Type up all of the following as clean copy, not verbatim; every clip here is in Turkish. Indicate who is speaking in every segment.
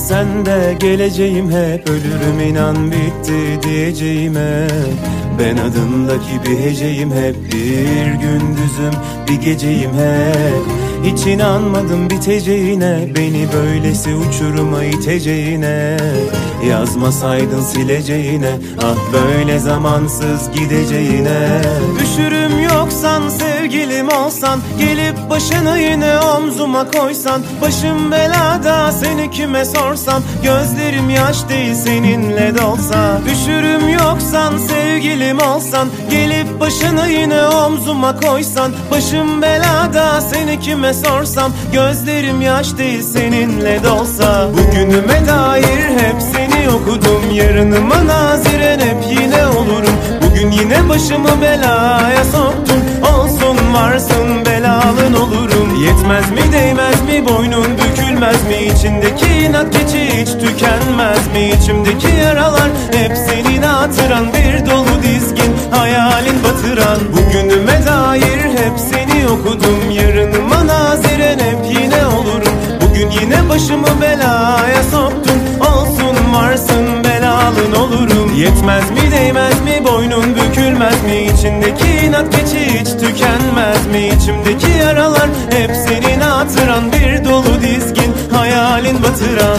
Speaker 1: Sen de geleceğim hep, ölürüm inan bitti diyeceğim hep. Ben adımdaki bir heceyim hep, bir gündüzüm bir geceyim hep. Hiç inanmadım biteceğine, beni böylesi uçuruma iteceğine. Yazmasaydın sileceğine, ah böyle zamansız gideceğine. Düşürüm yoksan, sevgilim olsan, gelip başını yine omzuma koysan. Başım belada, seni kime sorsam, gözlerim yaş değil seninle dolsa. Düşürüm yoksan, sevgilim olsan, gelip başını yine omzuma koysan. Başım belada, seni kime sorsam, gözlerim yaş değil seninle dolsa. Bugünüme dair hep seni okudum, yarınıma naziren hep yine olurum. Bugün yine başımı belaya soktun, olsun varsın belalın olurum. Yetmez mi değmez mi, boynun bükülmez mi, içindeki inat keçi hiç tükenmez mi? İçimdeki yaralar hep senin hatıran, bir dolu dizgin hayalin batıran. Bugünüme dair hep seni okudum, yarınıma naziren hep yine olurum. Bugün yine başımı belaya soktun, olsun varsın belalın olurum. Yetmez mi değmez mi, boynun bükülmez mi, içindeki inat keçi hiç tükenmez mi? İçimdeki yaralar hep senin hatıran, bir dolu dizgin hayalin batıran.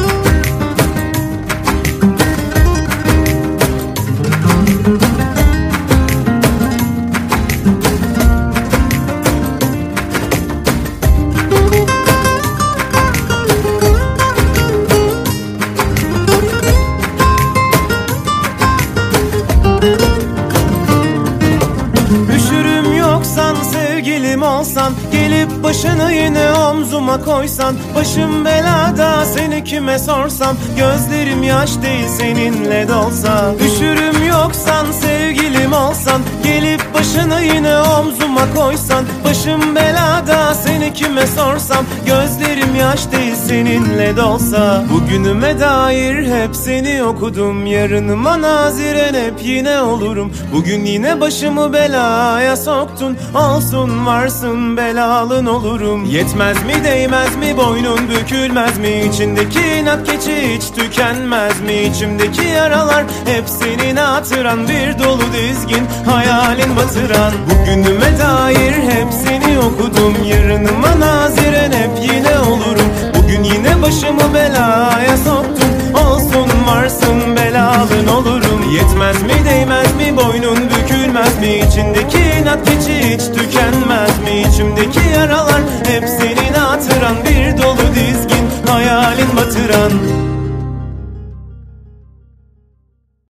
Speaker 1: Sevgilim olsan, gelip başını yine omzuma koysan. Başım belada, seni kime sorsam, gözlerim yaş değil seninle dolsa. Düşürüm yoksan, sevgilim olsan, gelip başını yine omzuma koysan. Başım belada, seni kime sorsam, gözlerim yaş değil seninle dolsa. Bugünüme dair hep seni okudum, yarınıma naziren hep yine olurum. Bugün yine başımı belaya soktun, olsun varsın belalın olurum. Yetmez mi değmez mi, boynun bükülmez mi, içindeki inat keçi hiç tükenmez mi? İçimdeki yaralar hep senin hatıran, bir dolu dizgin hayalin batıran. Bugünüme dair hep seni okudum, yarınıma naziren hep yine olurum. Bugün yine başımı belaya soktun, olsun varsın belalın olurum. Yetmez mi değmez mi, boynun bükülmez mi, içindeki inat keçi hiç tükenmez mi? İçimdeki yaralar hep